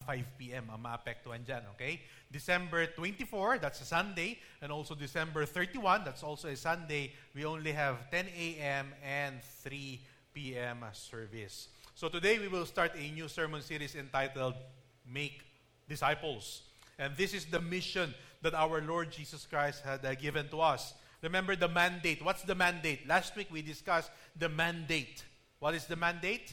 5 p.m. ang maapektuhan dyan, okay? December 24, that's a Sunday, and also December 31, that's also a Sunday. We only have 10 a.m. and 3 p.m. service. So today we will start a new sermon series entitled Make Disciples. And this is the mission that our Lord Jesus Christ had given to us. Remember the mandate. What's the mandate? Last week we discussed the mandate. What is the mandate?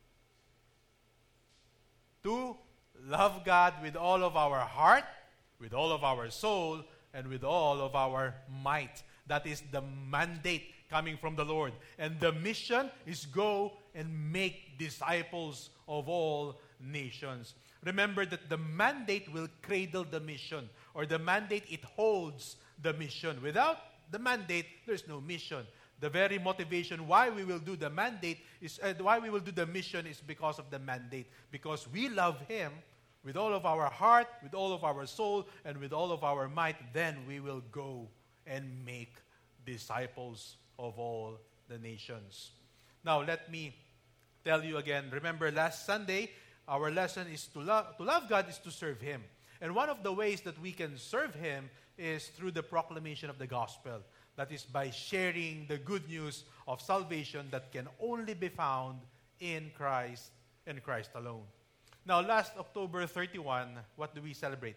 To love God with all of our heart, with all of our soul, and with all of our might. That is the mandate coming from the Lord. And the mission is go and make disciples of all nations. Remember that the mandate will cradle the mission, or the mandate, it holds the mission. Without the mandate, there's no mission. The very motivation why we will do the mandate is why we will do the mission is because of the mandate. Because we love Him with all of our heart, with all of our soul, and with all of our might. Then we will go and make disciples of all the nations. Now let me tell you again. Remember last Sunday, our lesson is to love God is to serve Him. And one of the ways that we can serve Him is through the proclamation of the gospel. That is by sharing the good news of salvation that can only be found in Christ and Christ alone. Now, last October 31, what do we celebrate?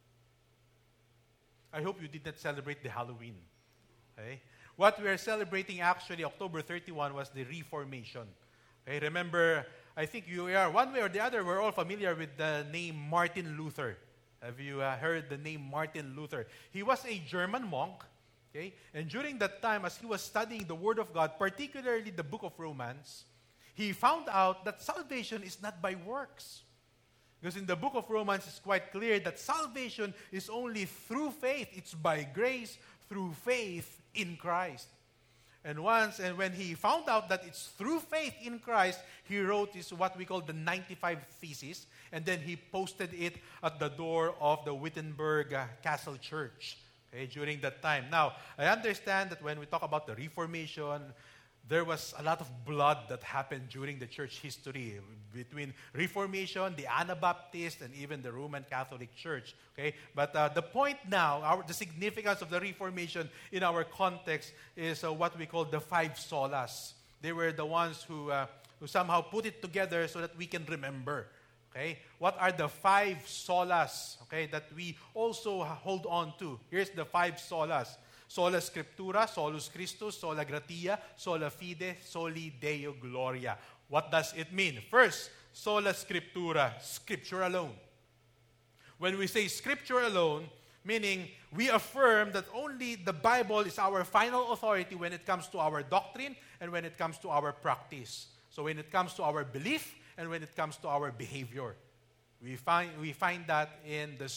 I hope you did not celebrate the Halloween. Okay? What we are celebrating actually October 31 was the Reformation. Okay? Remember, I think you are, one way or the other, we're all familiar with the name Martin Luther. Have you heard the name Martin Luther? He was a German monk. Okay? And during that time, as he was studying the Word of God, particularly the book of Romans, he found out that salvation is not by works. Because in the book of Romans, it's quite clear that salvation is only through faith. It's by grace through faith in Christ. And when he found out that it's through faith in Christ, he wrote what we call the 95 Theses, and then he posted it at the door of the Wittenberg Castle Church. Okay, during that time. Now, I understand that when we talk about the Reformation, there was a lot of blood that happened during the church history between Reformation, the Anabaptist, and even the Roman Catholic Church. Okay, but the point now, the significance of the Reformation in our context is what we call the five solas. They were the ones who somehow put it together so that we can remember. Okay, what are the five solas, okay, that we also hold on to? Here's the five solas. Sola Scriptura, Solus Christus, Sola Gratia, Sola Fide, Soli Deo Gloria. What does it mean? First, Sola Scriptura, Scripture alone. When we say Scripture alone, meaning we affirm that only the Bible is our final authority when it comes to our doctrine and when it comes to our practice. So when it comes to our belief, and when it comes to our behavior, we find that in the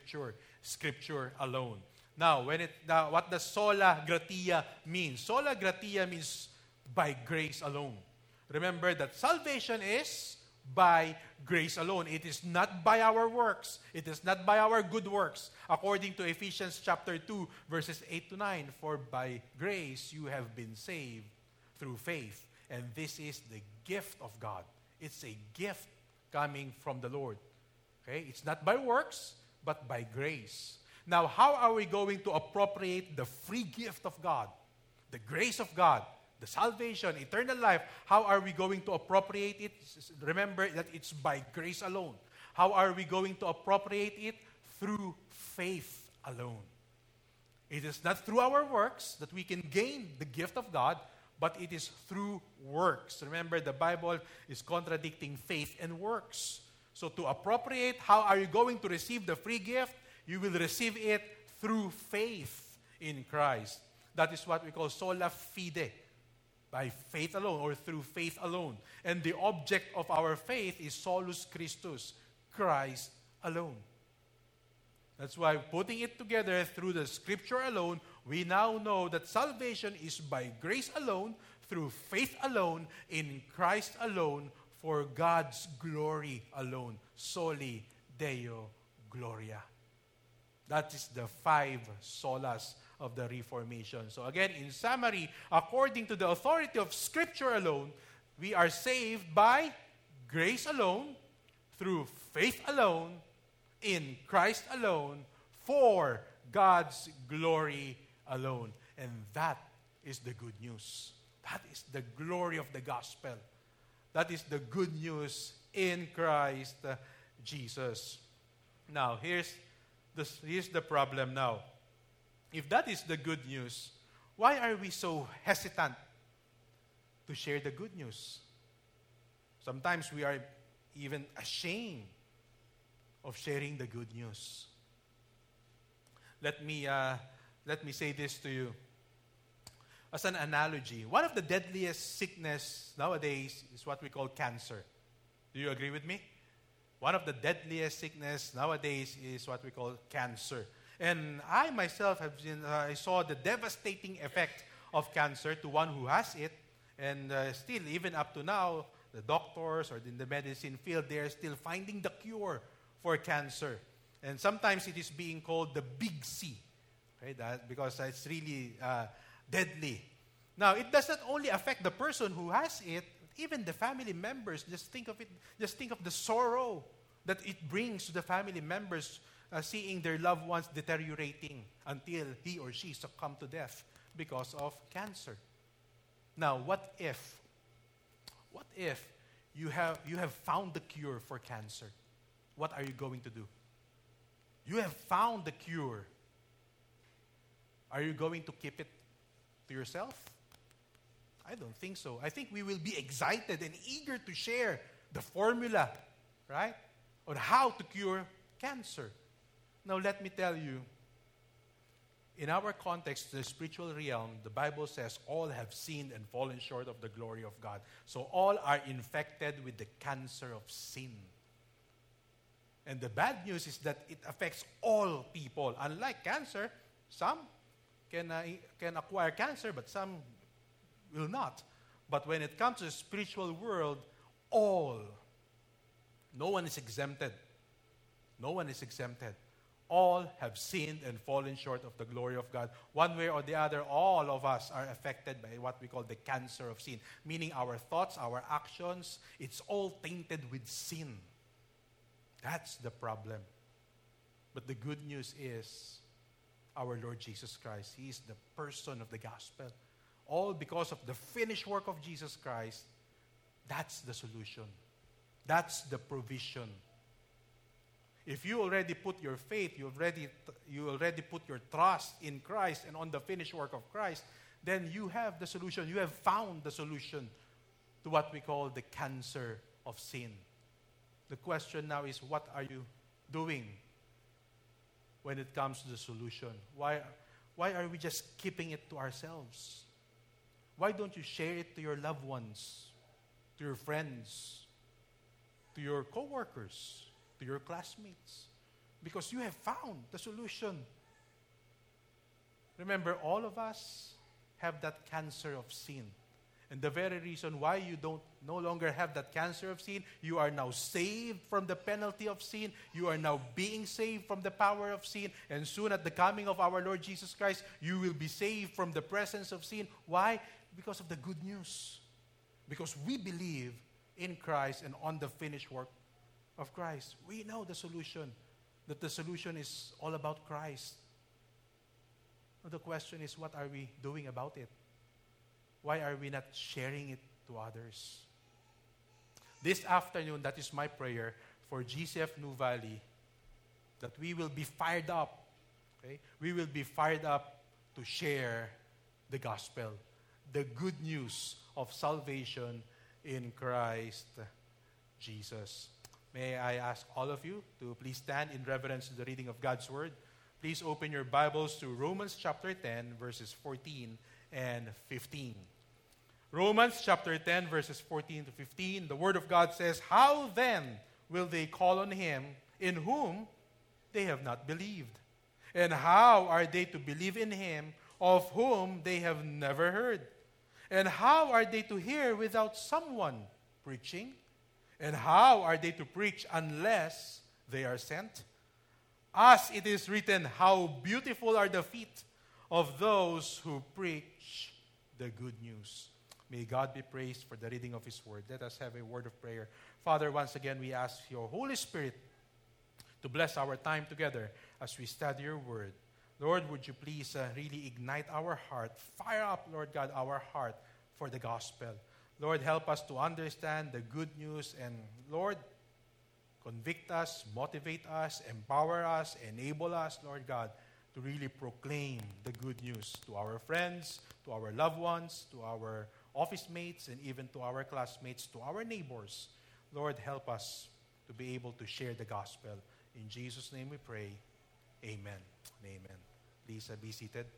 Scripture alone. Now, what does sola gratia mean? Sola gratia means by grace alone. Remember that salvation is by grace alone. It is not by our works. It is not by our good works. According to Ephesians chapter 2, verses 8 to 9, for by grace you have been saved through faith, and this is the gift of God. It's a gift coming from the Lord. Okay? It's not by works, but by grace. Now, how are we going to appropriate the free gift of God, the grace of God, the salvation, eternal life? How are we going to appropriate it? Remember that it's by grace alone. How are we going to appropriate it? Through faith alone. It is not through our works that we can gain the gift of God, but it is through works. Remember, the Bible is contradicting faith and works. So to appropriate, how are you going to receive the free gift? You will receive it through faith in Christ. That is what we call sola fide, by faith alone or through faith alone. And the object of our faith is solus Christus, Christ alone. That's why putting it together through the Scripture alone, we now know that salvation is by grace alone, through faith alone, in Christ alone, for God's glory alone. Soli Deo Gloria. That is the five solas of the Reformation. So again, in summary, according to the authority of Scripture alone, we are saved by grace alone, through faith alone, in Christ alone, for God's glory alone. And that is the good news. That is the glory of the gospel. That is the good news in Christ Jesus. Now, here's the problem now. If that is the good news, why are we so hesitant to share the good news? Sometimes we are even ashamed of sharing the good news. Let me say this to you. As an analogy, one of the deadliest sickness nowadays is what we call cancer. Do you agree with me? One of the deadliest sickness nowadays is what we call cancer. And I myself I saw the devastating effect of cancer to one who has it. And still, even up to now, the doctors or in the medicine field, they are still finding the cure for cancer. And sometimes it is being called the big C, right? Because it's really deadly. Now, it does not only affect the person who has it, even the family members. Just think of it. Just think of the sorrow that it brings to the family members, seeing their loved ones deteriorating until he or she succumb to death because of cancer. Now, what if you have found the cure for cancer? What are you going to do? You have found the cure. Are you going to keep it to yourself? I don't think so. I think we will be excited and eager to share the formula, right, on how to cure cancer. Now, let me tell you, in our context, the spiritual realm, the Bible says all have sinned and fallen short of the glory of God. So all are infected with the cancer of sin. And the bad news is that it affects all people. Unlike cancer, some can acquire cancer, but some will not. But when it comes to the spiritual world, all, no one is exempted. No one is exempted. All have sinned and fallen short of the glory of God. One way or the other, all of us are affected by what we call the cancer of sin. Meaning our thoughts, our actions, it's all tainted with sin. That's the problem. But the good news is our Lord Jesus Christ. He is the person of the gospel. All because of the finished work of Jesus Christ. That's the solution. That's the provision. If you already put your faith, you already put your trust in Christ and on the finished work of Christ, then you have the solution. You have found the solution to what we call the cancer of sin. The question now is, what are you doing when it comes to the solution? Why are we just keeping it to ourselves? Why don't you share it to your loved ones, to your friends, to your co-workers, to your classmates? Because you have found the solution. Remember, all of us have that cancer of sin. And the very reason why you no longer have that cancer of sin, you are now saved from the penalty of sin. You are now being saved from the power of sin. And soon at the coming of our Lord Jesus Christ, you will be saved from the presence of sin. Why? Because of the good news. Because we believe in Christ and on the finished work of Christ. We know the solution. That the solution is all about Christ. Now the question is, what are we doing about it? Why are we not sharing it to others? This afternoon, that is my prayer for GCF New Valley, that we will be fired up. Okay? We will be fired up to share the gospel, the good news of salvation in Christ Jesus. May I ask all of you to please stand in reverence to the reading of God's Word. Please open your Bibles to Romans chapter 10, verses 14 and 15. Romans chapter 10, verses 14 to 15, the Word of God says, "How then will they call on Him in whom they have not believed? And how are they to believe in Him of whom they have never heard? And how are they to hear without someone preaching? And how are they to preach unless they are sent? As it is written, how beautiful are the feet of those who preach the good news." May God be praised for the reading of His Word. Let us have a word of prayer. Father, once again, we ask your Holy Spirit to bless our time together as we study your Word. Lord, would you please really ignite our heart, fire up, Lord God, our heart for the gospel. Lord, help us to understand the good news, and Lord, convict us, motivate us, empower us, enable us, Lord God, to really proclaim the good news to our friends, to our loved ones, to our office mates, and even to our classmates, to our neighbors. Lord, help us to be able to share the gospel. In Jesus' name we pray. Amen. Amen. Please be seated.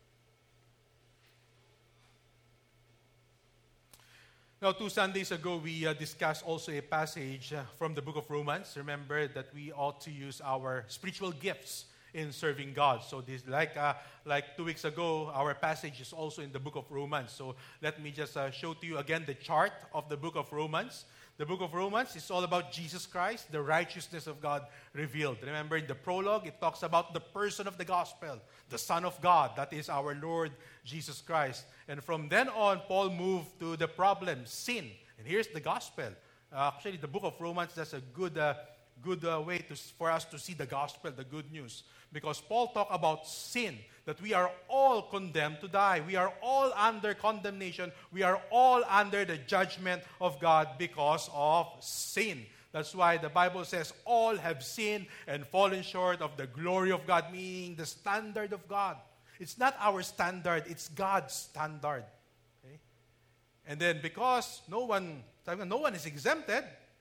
Now, 2 Sundays ago, we discussed also a passage from the book of Romans. Remember that we ought to use our spiritual gifts in serving God. So this, like 2 weeks ago, our passage is also in the book of Romans. So let me just show to you again the chart of the book of Romans. The book of Romans is all about Jesus Christ, the righteousness of God revealed. Remember, in the prologue, it talks about the person of the gospel, the Son of God, that is our Lord Jesus Christ. And from then on, Paul moved to the problem, sin. And here's the gospel. Actually, the book of Romans does a good way for us to see the gospel, the good news. Because Paul talked about sin, that we are all condemned to die. We are all under condemnation. We are all under the judgment of God because of sin. That's why the Bible says all have sinned and fallen short of the glory of God, meaning the standard of God. It's not our standard, it's God's standard. Okay? And then because no one is exempted,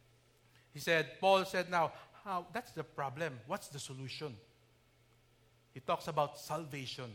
Paul said, now, that's the problem. What's the solution? He talks about salvation.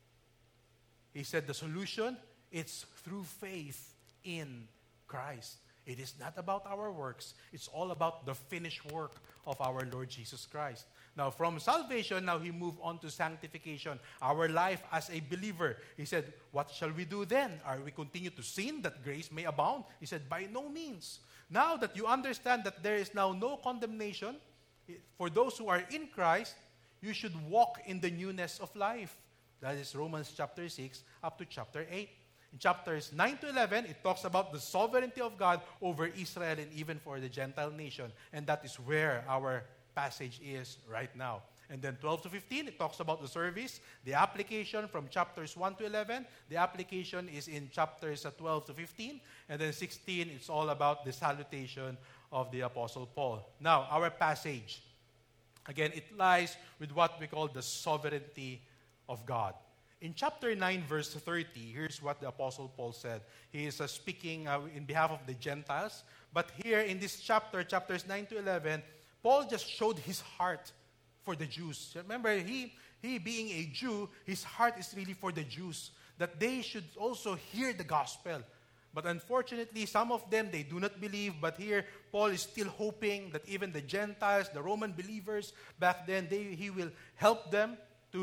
He said the solution, it's through faith in Christ. It is not about our works. It's all about the finished work of our Lord Jesus Christ. Now, from salvation, now he moved on to sanctification, our life as a believer. He said, what shall we do then? Are we continue to sin that grace may abound? He said, by no means. Now that you understand that there is now no condemnation for those who are in Christ, you should walk in the newness of life. That is Romans chapter 6 up to chapter 8. In chapters 9 to 11, it talks about the sovereignty of God over Israel and even for the Gentile nation. And that is where our passage is right now. And then 12 to 15, it talks about the service, the application from chapters 1 to 11. The application is in chapters 12 to 15. And then 16, it's all about the salutation of the Apostle Paul. Now, our passage, again, it lies with what we call the sovereignty of God. In chapter 9, verse 30, here's what the Apostle Paul said. He is speaking in behalf of the Gentiles. But here in this chapter, chapters 9 to 11, Paul just showed his heart for the Jews. Remember, he being a Jew, his heart is really for the Jews, that they should also hear the gospel. But unfortunately, some of them, they do not believe. But here, Paul is still hoping that even the Gentiles, the Roman believers back then, he will help them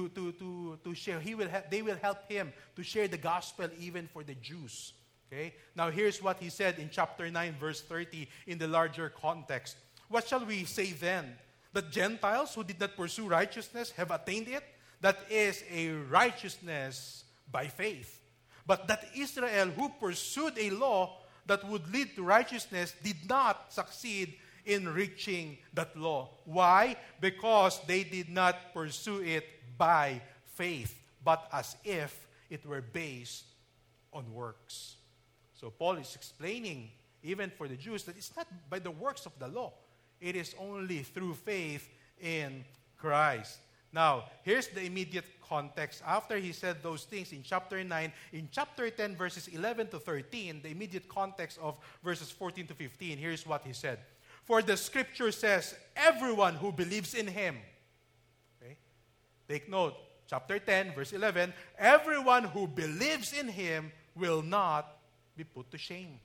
to share. They will help him to share the gospel even for the Jews. Okay? Now, here's what he said in chapter 9, verse 30, in the larger context. What shall we say then? That Gentiles who did not pursue righteousness have attained it? That is a righteousness by faith. But that Israel, who pursued a law that would lead to righteousness, did not succeed in reaching that law. Why? Because they did not pursue it by faith, but as if it were based on works. So Paul is explaining, even for the Jews, that it's not by the works of the law. It is only through faith in Christ. Now, here's the immediate context. After he said those things in chapter 9, in chapter 10, verses 11 to 13, the immediate context of verses 14 to 15, here's what he said. For the scripture says, everyone who believes in him. Okay? Take note, chapter 10, verse 11, everyone who believes in him will not be put to shame.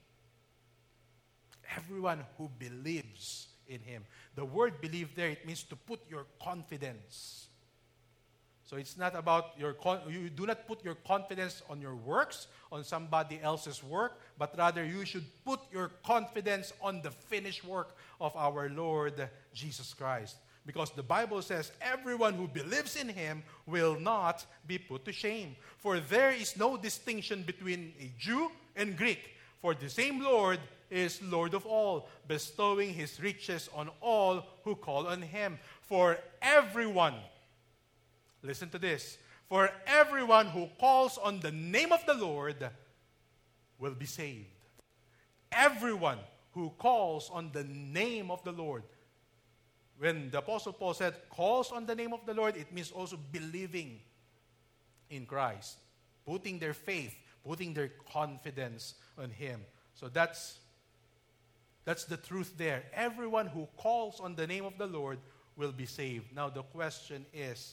Everyone who believes in him. The word believe there, it means to put your confidence. So it's not about you do not put your confidence on your works, on somebody else's work, but rather you should put your confidence on the finished work of our Lord Jesus Christ. Because the Bible says, everyone who believes in him will not be put to shame. For there is no distinction between a Jew and Greek. For the same Lord is Lord of all, bestowing his riches on all who call on him. For everyone, listen to this, for everyone who calls on the name of the Lord will be saved. Everyone who calls on the name of the Lord. When the Apostle Paul said, calls on the name of the Lord, it means also believing in Christ, putting their faith, putting their confidence on him. So that's the truth there. Everyone who calls on the name of the Lord will be saved. Now the question is,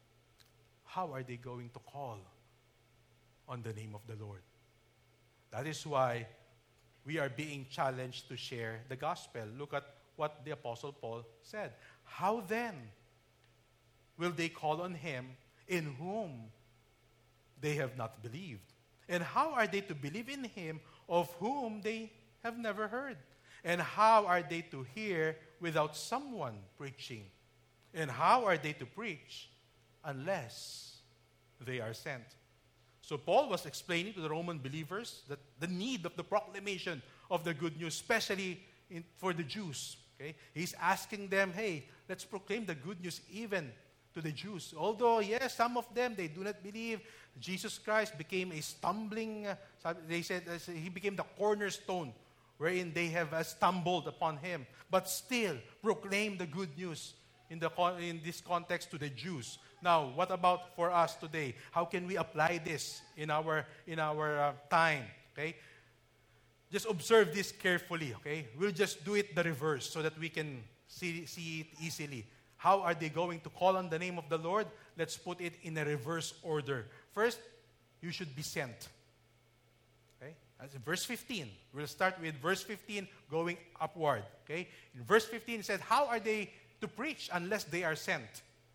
how are they going to call on the name of the Lord? That is why we are being challenged to share the gospel. Look at what the Apostle Paul said. How then will they call on him in whom they have not believed? And how are they to believe in him of whom they have never heard? And how are they to hear without someone preaching? And how are they to preach unless they are sent? So Paul was explaining to the Roman believers that the need of the proclamation of the good news, especially for the Jews. Okay? He's asking them, hey, let's proclaim the good news even to the Jews. Although, yes, some of them, they do not believe. Jesus Christ became a stumbling, they said he became the cornerstone wherein they have stumbled upon him. But still, proclaim the good news in this context to the Jews. Now, what about for us today? How can we apply this in our time? Okay? Just observe this carefully, okay? We'll just do it the reverse so that we can see it easily. How are they going to call on the name of the Lord? Let's put it in a reverse order. First, you should be sent. Okay? That's verse 15. We'll start with verse 15 going upward. Okay? In verse 15 it says, how are they to preach unless they are sent?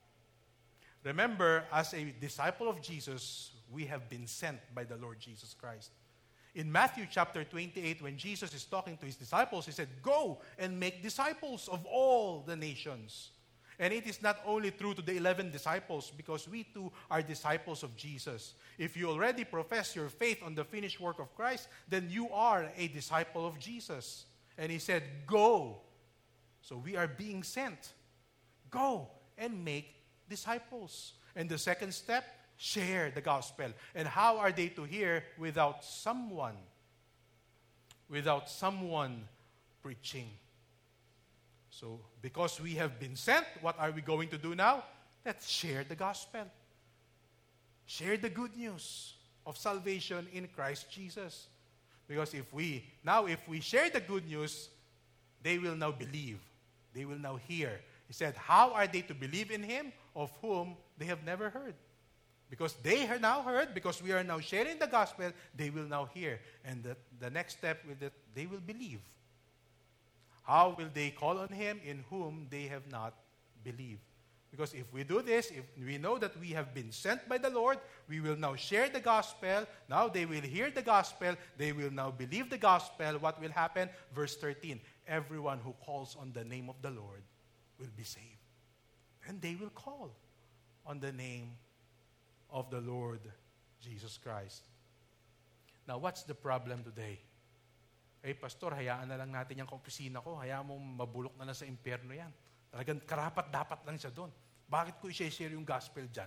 Remember, as a disciple of Jesus, we have been sent by the Lord Jesus Christ. In Matthew chapter 28, when Jesus is talking to his disciples, he said, go and make disciples of all the nations. And it is not only true to the 11 disciples, because we too are disciples of Jesus. If you already profess your faith on the finished work of Christ, then you are a disciple of Jesus. And he said, go. So we are being sent. Go and make disciples. And the second step, share the gospel. And how are they to hear without someone preaching? So, because we have been sent, what are we going to do now? Let's share the gospel. Share the good news of salvation in Christ Jesus. Because if we share the good news, they will now believe. They will now hear. He said, how are they to believe in him of whom they have never heard? Because they have now heard, because we are now sharing the gospel, they will now hear. And the next step with it, they will believe. How will they call on him in whom they have not believed? Because if we do this, if we know that we have been sent by the Lord, we will now share the gospel. Now they will hear the gospel. They will now believe the gospel. What will happen? Verse 13, everyone who calls on the name of the Lord will be saved. And they will call on the name of the Lord Jesus Christ. Now, what's the problem today? Eh, Pastor, hayaan na lang natin yung kaopisina ko. Hayaan mo mabulok na lang sa impyerno yan. Talagang karapat-dapat lang siya doon. Bakit ko i-share yung gospel dyan?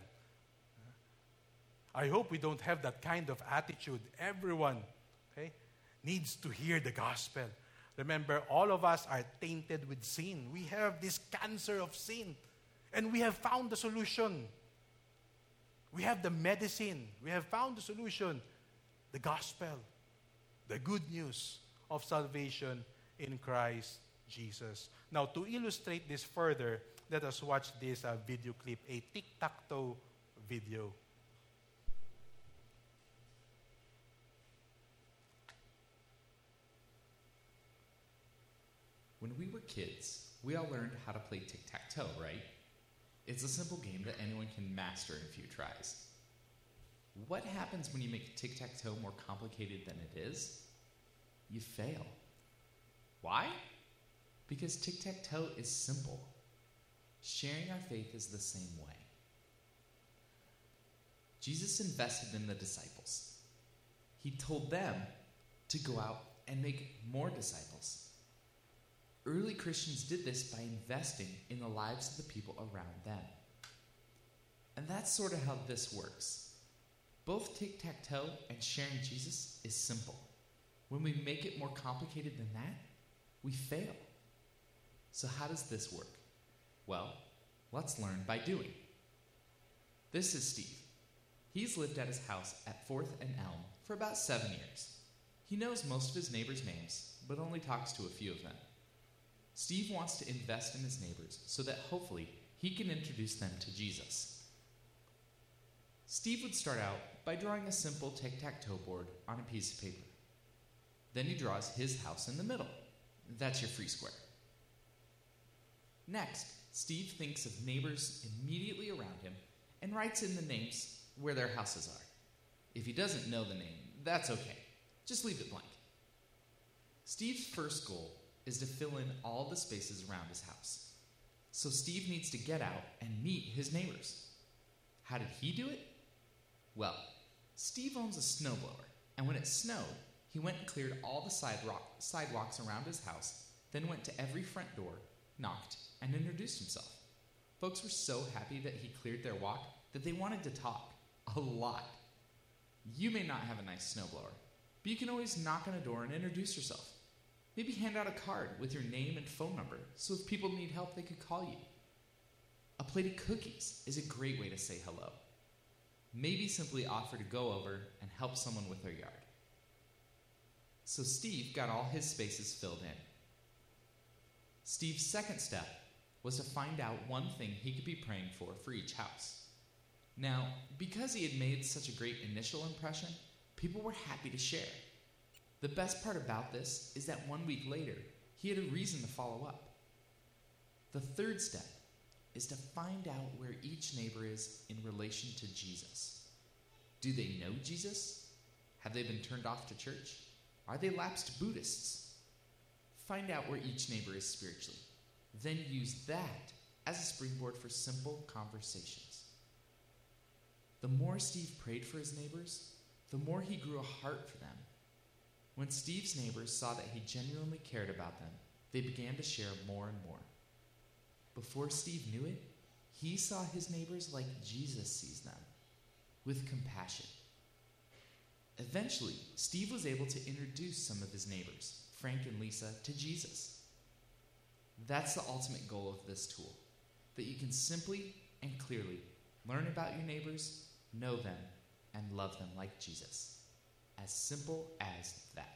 I hope we don't have that kind of attitude. Everyone, okay, needs to hear the gospel. Remember, all of us are tainted with sin. We have this cancer of sin. And we have found the solution. We have the medicine. We have found the solution. The gospel. The good news of salvation in Christ Jesus. Now, to illustrate this further, let us watch this video clip, a tic-tac-toe video. When we were kids, we all learned how to play tic-tac-toe, right? It's a simple game that anyone can master in a few tries. What happens when you make tic-tac-toe more complicated than it is? You fail. Why? Because tic-tac-toe is simple. Sharing our faith is the same way. Jesus invested in the disciples. He told them to go out and make more disciples. Early Christians did this by investing in the lives of the people around them. And that's sort of how this works. Both tic-tac-toe and sharing Jesus is simple. When we make it more complicated than that, we fail. So how does this work? Well, let's learn by doing. This is Steve. He's lived at his house at 4th and Elm for about 7 years. He knows most of his neighbors' names, but only talks to a few of them. Steve wants to invest in his neighbors so that hopefully he can introduce them to Jesus. Steve would start out by drawing a simple tic-tac-toe board on a piece of paper. Then he draws his house in the middle. That's your free square. Next, Steve thinks of neighbors immediately around him and writes in the names where their houses are. If he doesn't know the name, that's okay. Just leave it blank. Steve's first goal is to fill in all the spaces around his house. So Steve needs to get out and meet his neighbors. How did he do it? Well, Steve owns a snowblower, and when it snowed, he went and cleared all the sidewalks around his house, then went to every front door, knocked, and introduced himself. Folks were so happy that he cleared their walk that they wanted to talk. A lot. You may not have a nice snowblower, but you can always knock on a door and introduce yourself. Maybe hand out a card with your name and phone number, so if people need help, they could call you. A plate of cookies is a great way to say hello. Maybe simply offer to go over and help someone with their yard. So Steve got all his spaces filled in. Steve's second step was to find out one thing he could be praying for each house. Now, because he had made such a great initial impression, people were happy to share. The best part about this is that 1 week later, he had a reason to follow up. The third step is to find out where each neighbor is in relation to Jesus. Do they know Jesus? Have they been turned off to church? Are they lapsed Buddhists? Find out where each neighbor is spiritually. Then use that as a springboard for simple conversations. The more Steve prayed for his neighbors, the more he grew a heart for them. When Steve's neighbors saw that he genuinely cared about them, they began to share more and more. Before Steve knew it, he saw his neighbors like Jesus sees them, with compassion. Eventually, Steve was able to introduce some of his neighbors, Frank and Lisa, to Jesus. That's the ultimate goal of this tool, that you can simply and clearly learn about your neighbors, know them, and love them like Jesus. As simple as that.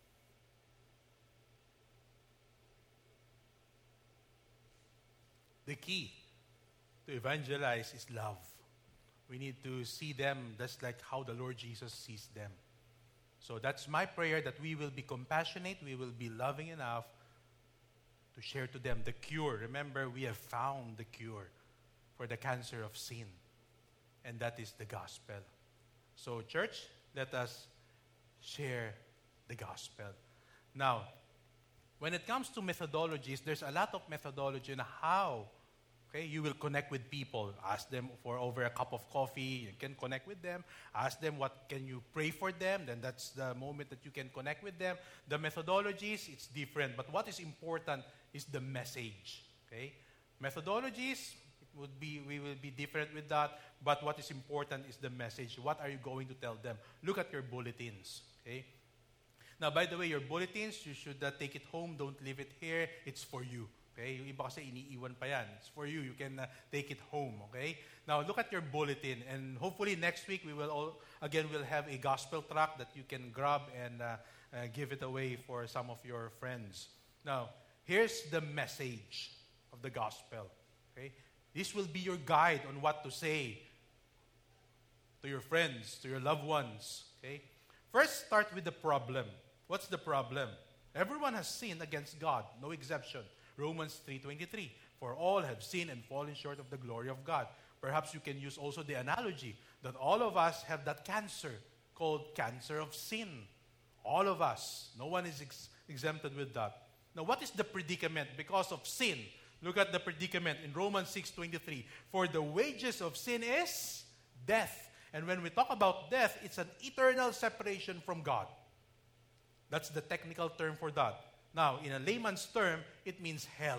The key to evangelize is love. We need to see them just like how the Lord Jesus sees them. So that's my prayer, that we will be compassionate, we will be loving enough to share to them the cure. Remember, we have found the cure for the cancer of sin, and that is the gospel. So church, let us share the gospel. Now, when it comes to methodologies, there's a lot of methodology on how you will connect with people. Ask them for over a cup of coffee. You can connect with them. Ask them what can you pray for them. Then that's the moment that you can connect with them. The methodologies, it's different. But what is important is the message. Methodologies, we will be different with that. But what is important is the message. What are you going to tell them? Look at your bulletins. Now, by the way, your bulletins, you should take it home. Don't leave it here. It's for you. Yung iba kasi iniiwan pa yan. It's for you. You can take it home. Now, look at your bulletin. And hopefully next week, we'll have a gospel tract that you can grab and give it away for some of your friends. Now, here's the message of the gospel. This will be your guide on what to say to your friends, to your loved ones. First, start with the problem. What's the problem? Everyone has sinned against God, no exception. Romans 3:23. For all have sinned and fallen short of the glory of God. Perhaps you can use also the analogy that all of us have that cancer called cancer of sin. All of us. No one is exempted with that. Now, what is the predicament because of sin? Look at the predicament in Romans 6:23. For the wages of sin is death. And when we talk about death, it's an eternal separation from God. That's the technical term for that. Now, in a layman's term, it means hell.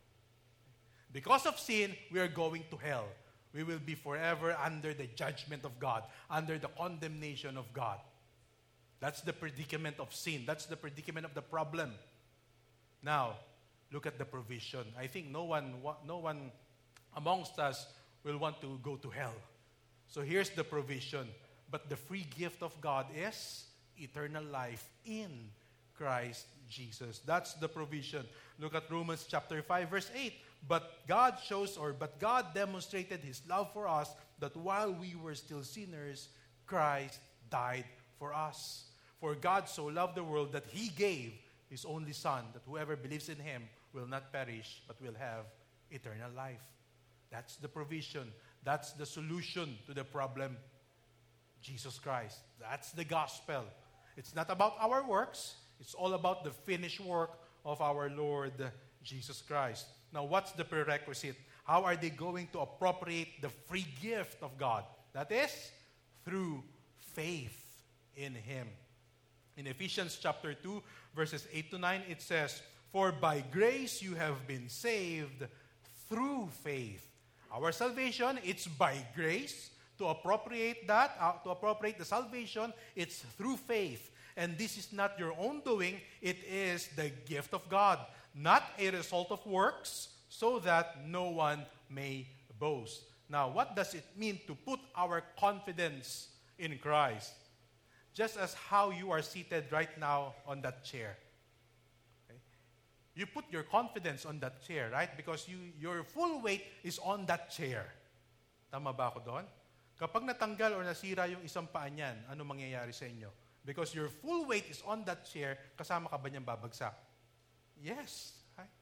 Because of sin, we are going to hell. We will be forever under the judgment of God, under the condemnation of God. That's the predicament of sin. That's the predicament of the problem. Now, look at the provision. I think no one amongst us will want to go to hell. So here's the provision. But the free gift of God is eternal life in Christ Jesus. That's the provision. Look at Romans chapter 5, verse 8. But God demonstrated His love for us, that while we were still sinners, Christ died for us. For God so loved the world that He gave His only Son, that whoever believes in Him will not perish, but will have eternal life. That's the provision. That's the solution to the problem. Jesus Christ. That's the gospel. It's not about our works. It's all about the finished work of our Lord Jesus Christ. Now, what's the prerequisite? How are they going to appropriate the free gift of God? That is, through faith in Him. In Ephesians chapter 2, verses 8 to 9, it says, For by grace you have been saved through faith. Our salvation, it's by grace. To appropriate the salvation, it's through faith. And this is not your own doing, it is the gift of God, not a result of works, so that no one may boast. Now, what does it mean to put our confidence in Christ? Just as how you are seated right now on that chair. Okay? You put your confidence on that chair, right? Because your full weight is on that chair. Tama ba ako doon? Kapag natanggal or nasira yung isang paa niyan, ano mangyayari sa inyo? Because your full weight is on that chair, kasama ka ba niyang babagsak? Yes. Right?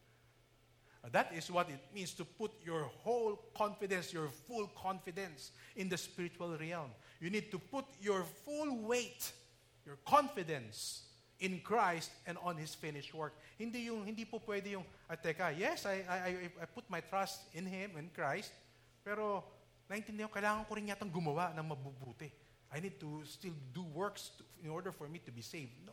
That is what it means to put your whole confidence, your full confidence in the spiritual realm. You need to put your full weight, your confidence in Christ and on His finished work. Hindi po pwede yung, teka, yes, I put my trust in Him, in Christ, pero naintindihan ko, kailangan ko rin yatang gumawa ng mabubuti. I need to still do works in order for me to be saved. No.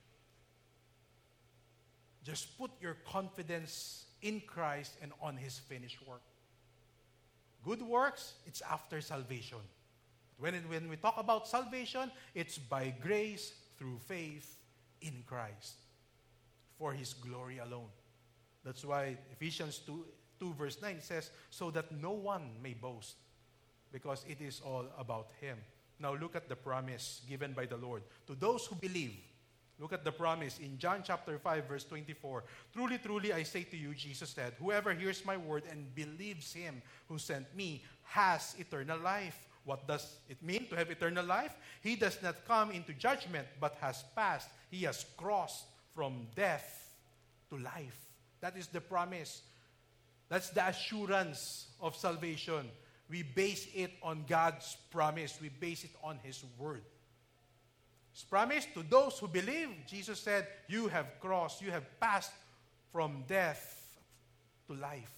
Just put your confidence in Christ and on His finished work. Good works, it's after salvation. When we talk about salvation, it's by grace through faith in Christ for His glory alone. That's why Ephesians 2 verse 9 says, so that no one may boast, because it is all about Him. Now look at the promise given by the Lord to those who believe. Look at the promise in John chapter 5 verse 24. Truly, truly, I say to you, Jesus said, whoever hears my word and believes Him who sent me has eternal life. What does it mean to have eternal life? He does not come into judgment, but has passed. He has crossed from death to life. That is the promise. That's the assurance of salvation. We base it on God's promise. We base it on His word. His promise to those who believe, Jesus said, you have crossed, you have passed from death to life.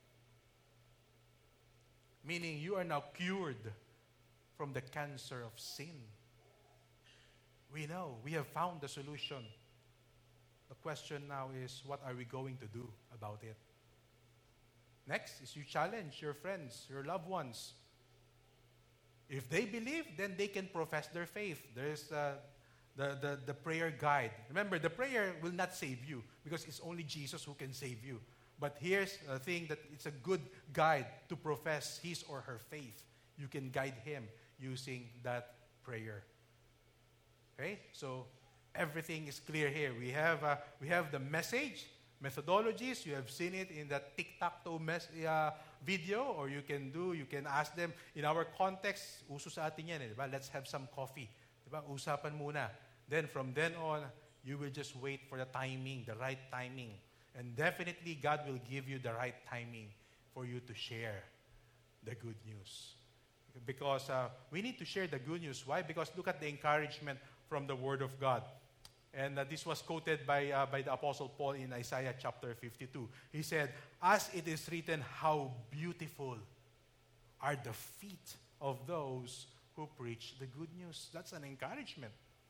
Meaning you are now cured from the cancer of sin. We know, we have found the solution. The question now is, what are we going to do about it? Next is you challenge your friends, your loved ones. If they believe, then they can profess their faith. There's the prayer guide. Remember, the prayer will not save you because it's only Jesus who can save you. But here's a thing that it's a good guide to profess his or her faith. You can guide him using that prayer. Okay? So everything is clear here. We have the message, methodologies. You have seen it in that tic-tac-toe video, or you can ask them. In our context, uso sa atin yan, diba? Let's have some coffee. Diba? Usapan muna. Then from then on, you will just wait for the timing, the right timing. And definitely, God will give you the right timing for you to share the good news. Because we need to share the good news. Why? Because look at the encouragement from the Word of God. And this was quoted by the Apostle Paul in Isaiah chapter 52. He said, as it is written, how beautiful are the feet of those who preach the good news. That's an encouragement.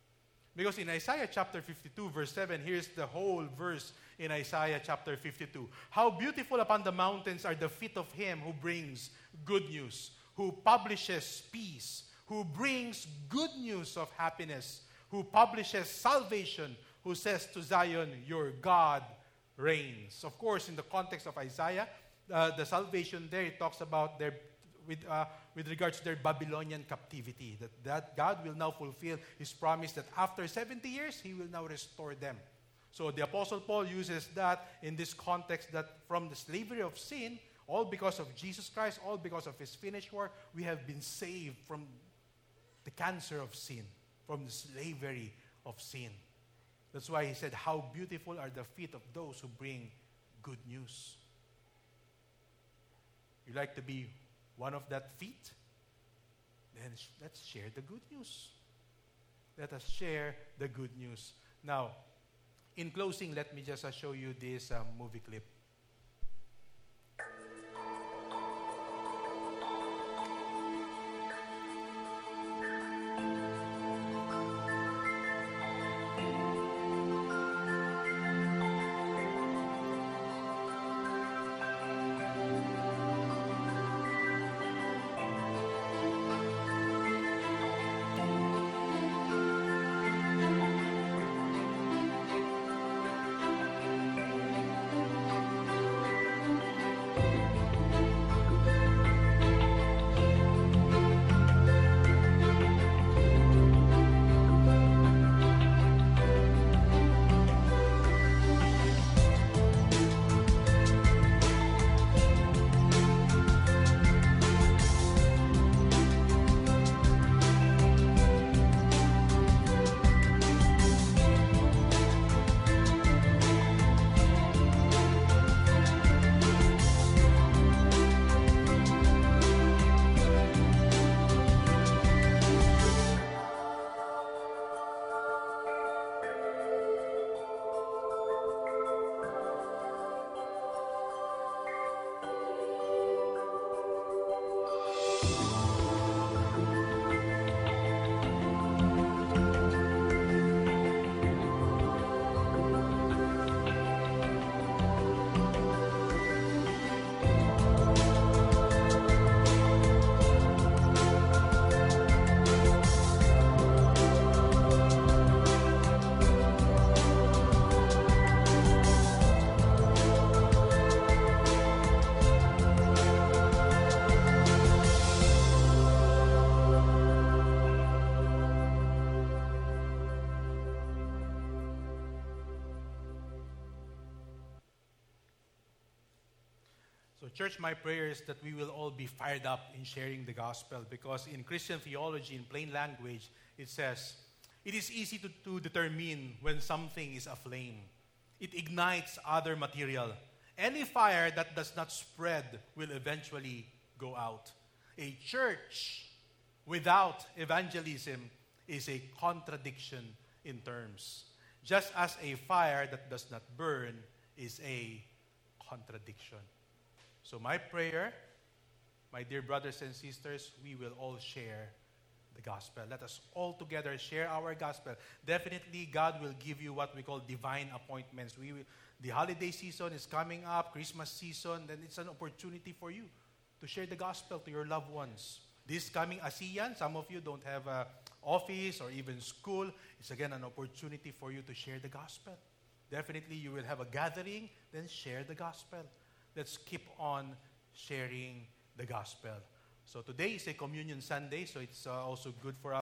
Because in Isaiah chapter 52, verse 7, here's the whole verse in Isaiah chapter 52. How beautiful upon the mountains are the feet of him who brings good news, who publishes peace, who brings good news of happiness, who publishes salvation, who says to Zion, your God reigns. Of course, in the context of Isaiah, the salvation there, it talks about their with regards to their Babylonian captivity, that God will now fulfill His promise that after 70 years, He will now restore them. So the Apostle Paul uses that in this context, that from the slavery of sin, all because of Jesus Christ, all because of His finished work, we have been saved from the cancer of sin, from the slavery of sin. That's why he said, how beautiful are the feet of those who bring good news. You like to be one of that feet? Then let's share the good news. Let us share the good news. Now, in closing, let me just show you this movie clip. Church, my prayer is that we will all be fired up in sharing the gospel, because in Christian theology, in plain language, it says, it is easy to determine when something is aflame. It ignites other material. Any fire that does not spread will eventually go out. A church without evangelism is a contradiction in terms, just as a fire that does not burn is a contradiction. So my prayer, my dear brothers and sisters, we will all share the gospel. Let us all together share our gospel. Definitely, God will give you what we call divine appointments. The holiday season is coming up, Christmas season, then it's an opportunity for you to share the gospel to your loved ones. This coming ASEAN, some of you don't have an office or even school. It's again an opportunity for you to share the gospel. Definitely, you will have a gathering, then share the gospel. Let's keep on sharing the gospel. So today is a Communion Sunday, so it's also good for us